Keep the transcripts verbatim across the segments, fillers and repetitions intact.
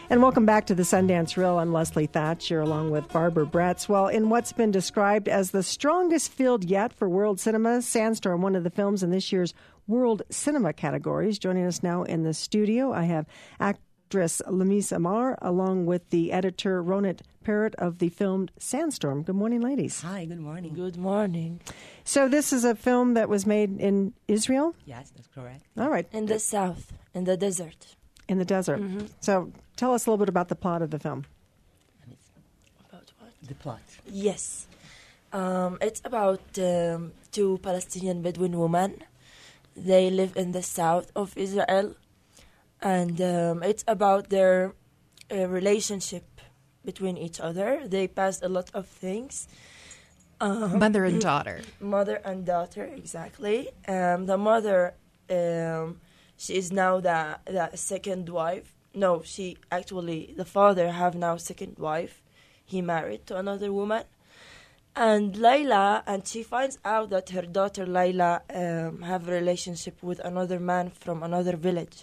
And welcome back to the Sundance Reel. I'm Leslie Thatcher along with Barbara Bretz. Well, in what's been described as the strongest field yet for world cinema, Sandstorm, one of the films in this year's World Cinema categories. Joining us now in the studio, I have actress Lamis Amar along with the editor Ronit Parrott of the film Sandstorm. Good morning, ladies. Hi, good morning. Good morning. So this is a film that was made in Israel? Yes, that's correct. All right. In the south, in the desert. In the desert. Mm-hmm. So tell us a little bit about the plot of the film. About what? The plot. Yes. Um, it's about um, two Palestinian Bedouin women. They live in the south of Israel. And um, it's about their uh, relationship between each other. They passed a lot of things. Um, Mother and daughter. Mother and daughter, exactly. Um, the mother, um, she is now the, the second wife. No, she actually, the father have now second wife. He married to another woman. And Layla, and she finds out that her daughter Layla um, have a relationship with another man from another village.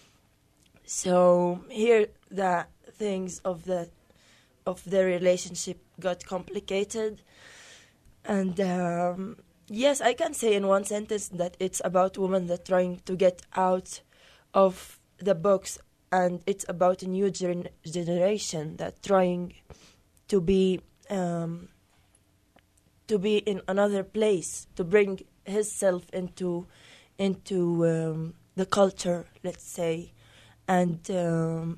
So here the things of the of their relationship got complicated. And um, yes, I can say in one sentence that it's about women that trying to get out of the box, and it's about a new gen- generation that trying to be um, to be in another place, to bring himself into into um, the culture, let's say, and um,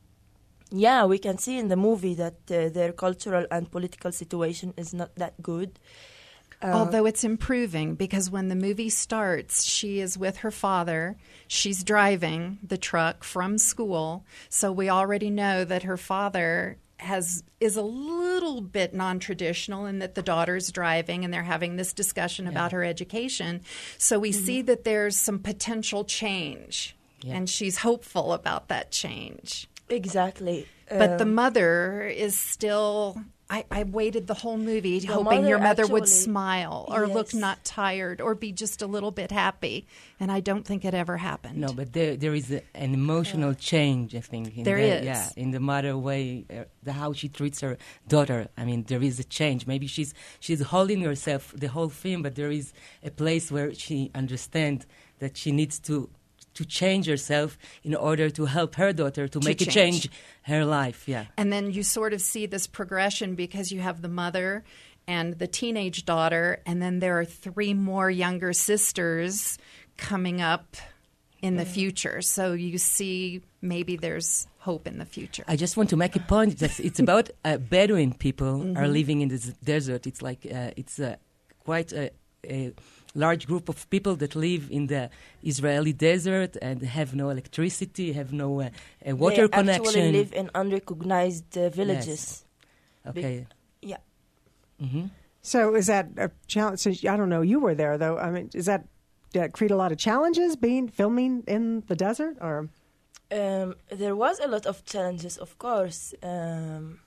yeah, we can see in the movie that uh, their cultural and political situation is not that good. Uh, Although it's improving, because when the movie starts, she is with her father. She's driving the truck from school. So we already know that her father has is a little bit non-traditional in that the daughter's driving and they're having this discussion yeah. about her education. So we mm-hmm. see that there's some potential change, yeah. and she's hopeful about that change. Exactly. But um, the mother is still... I, I waited the whole movie the hoping mother your mother actually, would smile or yes. look not tired or be just a little bit happy. And I don't think it ever happened. No, but there there is a, an emotional yeah. change, I think. In there the, is. Yeah, in the mother way, uh, the how she treats her daughter. I mean, there is a change. Maybe she's she's holding herself the whole film, but there is a place where she understands that she needs to to change herself in order to help her daughter to, to make change. a change her life. Yeah. And then you sort of see this progression because you have the mother and the teenage daughter, and then there are three more younger sisters coming up in the future. So you see maybe there's hope in the future. I just want to make a point that it's about uh, Bedouin people mm-hmm. are living in the desert. It's like uh, it's uh, quite a, a large group of people that live in the Israeli desert and have no electricity, have no uh, uh, water they connection. They actually live in unrecognized uh, villages. Yes. Okay. Be- yeah. Mm-hmm. So is that a challenge? So I don't know. You were there, though. I mean, is that, did that create a lot of challenges being filming in the desert, or? Um, there was a lot of challenges, of course. Um,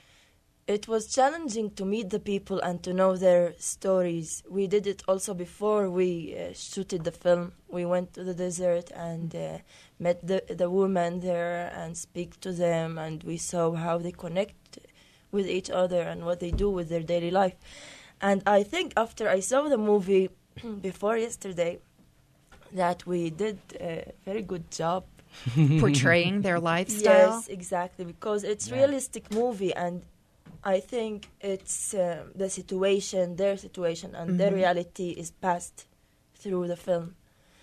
It was challenging to meet the people and to know their stories. We did it also before we uh, shooted the film. We went to the desert and uh, met the the women there and speak to them, and we saw how they connect with each other and what they do with their daily life. And I think after I saw the movie before yesterday, that we did a very good job portraying their lifestyle. Yes, exactly, because it's yeah. realistic movie, and I think it's uh, the situation, their situation, and mm-hmm. their reality is passed through the film.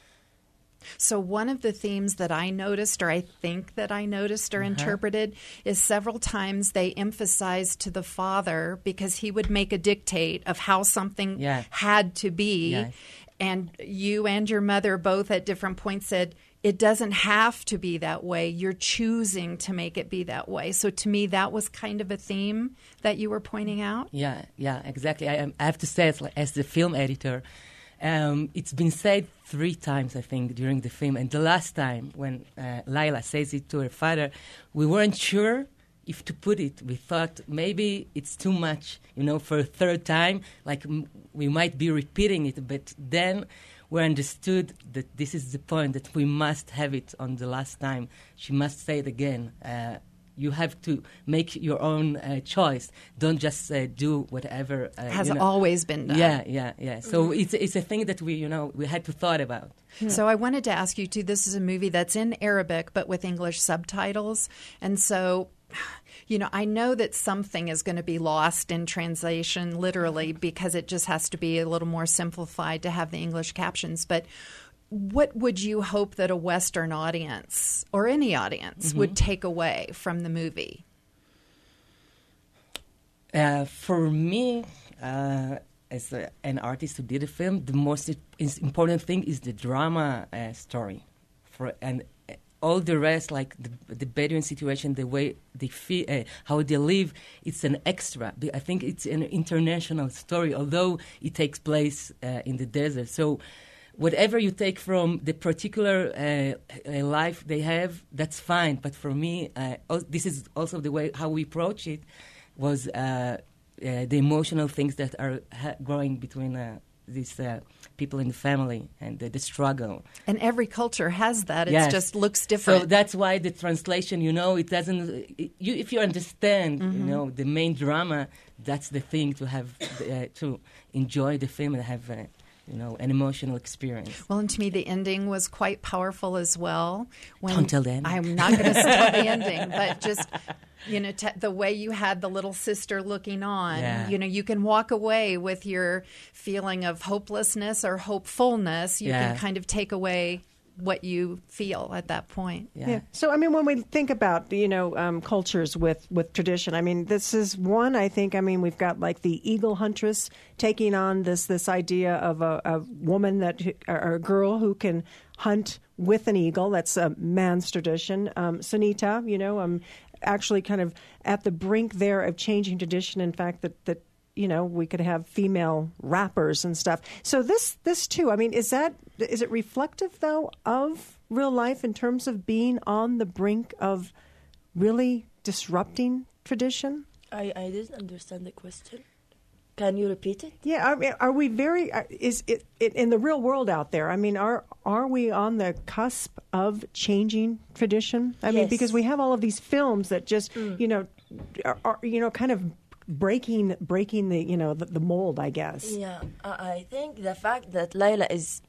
So one of the themes that I noticed, or I think that I noticed or uh-huh. interpreted, is several times they emphasized to the father, because he would make a dictate of how something yeah. had to be. Yes. And you and your mother both at different points said, it doesn't have to be that way. You're choosing to make it be that way. So to me, that was kind of a theme that you were pointing out. Yeah, yeah, exactly. I, I have to say, as, as the film editor, um, it's been said three times, I think, during the film. And the last time when uh, Layla says it to her father, we weren't sure if to put it. We thought maybe it's too much, you know, for a third time. Like m- we might be repeating it, but then we understood that this is the point, that we must have it on the last time. She must say it again. Uh, you have to make your own uh, choice. Don't just uh, do whatever uh, has you know. always been done. Yeah, yeah, yeah. So mm-hmm. it's it's a thing that we you know we had to thought about. So I wanted to ask you too. This is a movie that's in Arabic but with English subtitles, and so. You know, I know that something is going to be lost in translation, literally, because it just has to be a little more simplified to have the English captions. But what would you hope that a Western audience or any audience mm-hmm. would take away from the movie? Uh, for me, uh, as a, an artist who did a film, the most important thing is the drama uh, story. For and. All the rest, like the, the Bedouin situation, the way they feel, uh, how they live, it's an extra. I think it's an international story, although it takes place uh, in the desert. So whatever you take from the particular uh, uh, life they have, that's fine. But for me, uh, oh, this is also the way how we approach it, was uh, uh, the emotional things that are ha- growing between uh, these uh, people in the family and the, the struggle. And every culture has that. It yes. just looks different. So that's why the translation, you know, it doesn't... It, you, if you understand, mm-hmm. you know, the main drama, that's the thing to have, uh, to enjoy the film and have... Uh, you know, an emotional experience. Well, and to me, the ending was quite powerful as well. When Don't tell the ending. I'm not going to tell the ending, but just, you know, t- the way you had the little sister looking on, yeah. you know, you can walk away with your feeling of hopelessness or hopefulness. You yeah. can kind of take away what you feel at that point. Yeah. yeah. So, I mean, when we think about, you know, um, cultures with, with tradition, I mean, this is one, I think, I mean, we've got like the eagle huntress taking on this this idea of a, a woman that, or a girl who can hunt with an eagle. That's a man's tradition. Um, Sunita, you know, um, actually kind of at the brink there of changing tradition. In fact, that, that you know, we could have female rappers and stuff. So this, this too, I mean, is that, is it reflective, though, of real life in terms of being on the brink of really disrupting tradition? I, I didn't understand the question. Can you repeat it? Yeah, are, are we very, is it, it in the real world out there, I mean, are are we on the cusp of changing tradition? I yes. mean, because we have all of these films that just, mm. you know, are, are, you know, kind of breaking breaking the you know the, the mold, I guess. Yeah, I think the fact that Layla is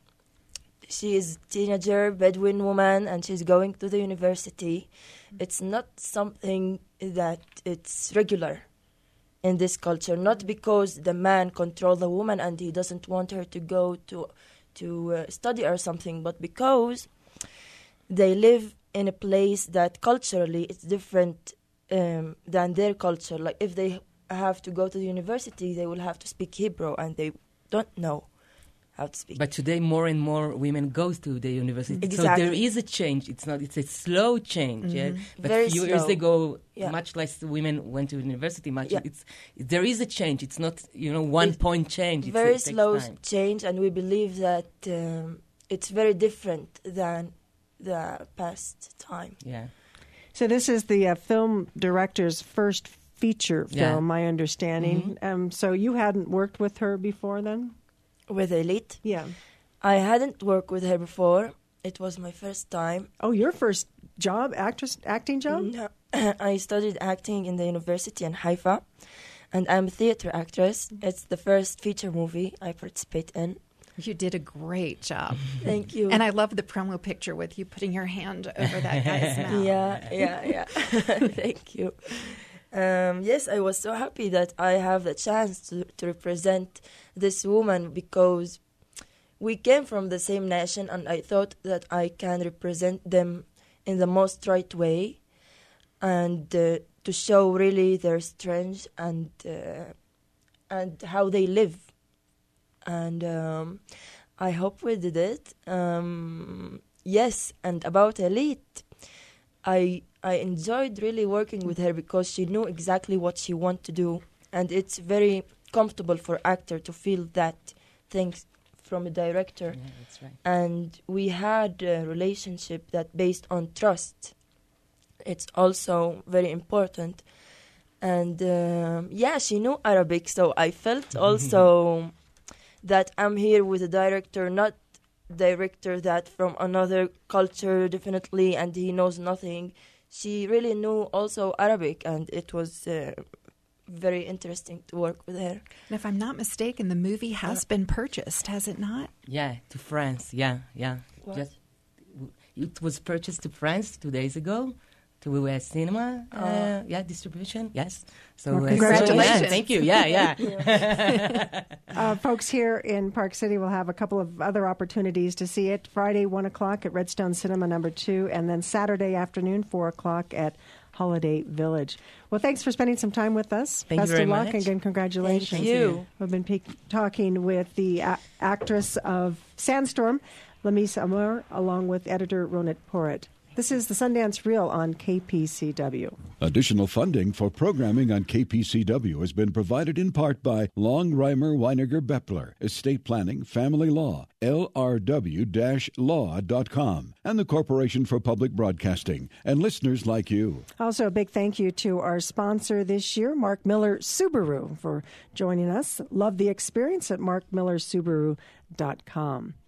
she is a teenager Bedouin woman and she's going to the university, it's not something that it's regular in this culture. Not because the man controls the woman and he doesn't want her to go to to uh, study or something, but because they live in a place that culturally it's different um, than their culture. Like if they have to go to the university, they will have to speak Hebrew, and they don't know how to speak. But today, more and more women go to the university, exactly. so there is a change. It's not; it's a slow change. Mm-hmm. Yeah, but Very a few slow. years ago, yeah. much less women went to university. Much, yeah. it's there is a change. It's not you know one it's point change. It's, very it slow time. change, and we believe that um, it's very different than the past time. Yeah. So this is the uh, film director's first feature film, yeah. my understanding. Mm-hmm. Um, so you hadn't worked with her before then? With Elite? Yeah. I hadn't worked with her before. It was my first time. Oh, your first job, actress, acting job? No. I studied acting in the university in Haifa, and I'm a theater actress. It's the first feature movie I participate in. You did a great job. Thank you. And I love the promo picture with you putting your hand over that guy's mouth. Yeah, yeah, yeah. Thank you. Um, yes, I was so happy that I have the chance to, to represent this woman because we came from the same nation, and I thought that I can represent them in the most right way and uh, to show really their strength and uh, and how they live. And um, I hope we did it. Um, yes, and about Elite, I I enjoyed really working with her because she knew exactly what she wanted to do, and it's very comfortable for actor to feel that things from a director. Yeah, that's right. And we had a relationship that based on trust. It's also very important. And um, yeah, she knew Arabic, so I felt also that I'm here with a director, not director that from another culture definitely, and he knows nothing. she really knew also Arabic, and it was uh, very interesting to work with her. And if I'm not mistaken, the movie has been purchased, has it not? Yeah, to France. Yeah, yeah. What? Just it was purchased to France two days ago. To U S Cinema, uh, Oh. yeah, distribution, yes. So Well, uh, congratulations. yeah, thank you. Yeah, yeah. Uh, folks here in Park City will have a couple of other opportunities to see it. Friday, one o'clock at Redstone Cinema number two, and then Saturday afternoon, four o'clock at Holiday Village. Well, thanks for spending some time with us. Thank you Best very of luck, much. and again, congratulations. Thank you. We've been pe- talking with the a- actress of Sandstorm, Lamise Amour, along with editor Ronit Porat. This is the Sundance Reel on K P C W. Additional funding for programming on K P C W has been provided in part by Long Reimer Weiniger Beppler, Estate Planning, Family Law, L R W law dot com, and the Corporation for Public Broadcasting, and listeners like you. Also, a big thank you to our sponsor this year, Mark Miller Subaru, for joining us. Love the experience at mark miller subaru dot com.